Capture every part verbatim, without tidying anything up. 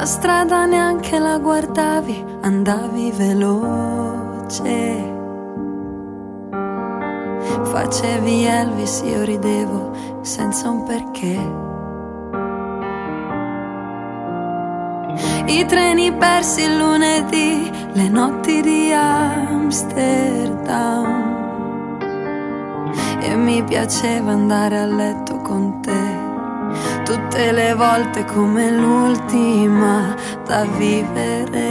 La strada neanche la guardavi, andavi veloce. Facevi Elvis, io ridevo senza un perché. I treni persi il lunedì, le notti di Amsterdam. E mi piaceva andare a letto con te, tutte le volte come l'ultima da vivere.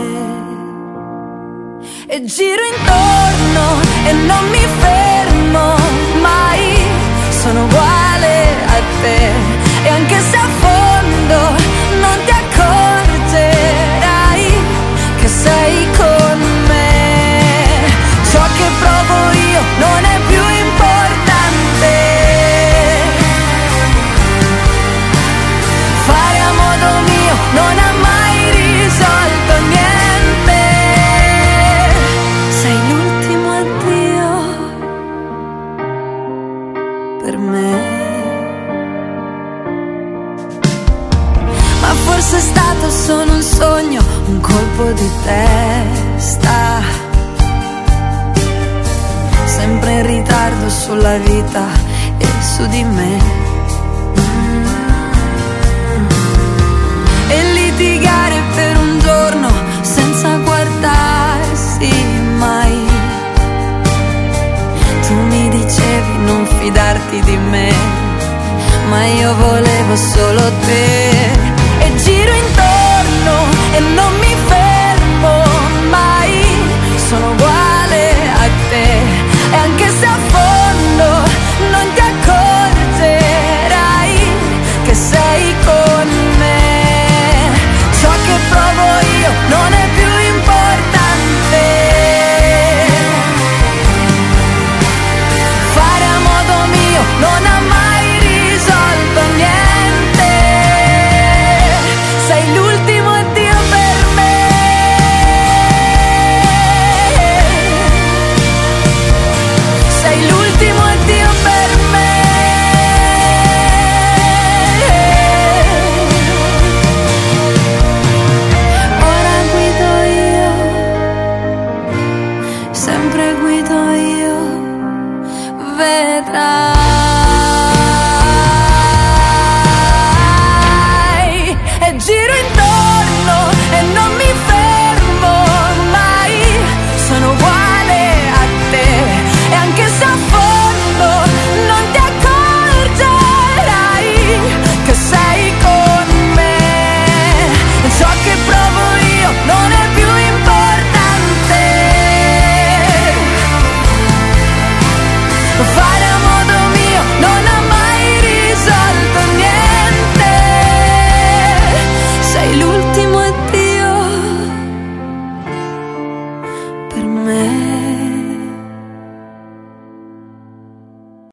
E giro intorno e non mi fermo mai, sono uguale a te. E anche se affondo non ti accorgerai che sei con me. Ciò che provo io non è più importante. Fare a modo mio non ha mai risolto niente. Sei l'ultimo addio per me. Ma forse è stato solo un sogno, un colpo di testa, sempre in ritardo sulla vita e su di me. Mm. E litigare per un giorno senza guardarsi mai. Tu mi dicevi non fidarti di me, ma io volevo solo te. E giro intorno e non mi fermo mai, sono uguale a te. E anche se affondo non ti accorgerai che sei con me. Ciò che provo io non è più importante. Fare a modo mio non ha mai risolto niente. Sei l'ultimo addio per me. Sei l'ultimo addio per me. Ora guido io, sempre guido io, vedrai. E giro intorno e non mi fermo mai, sono uguale a te. E anche se affondo non ti accorgerai che sei con me. Ciò che provo io non è più importante. Fai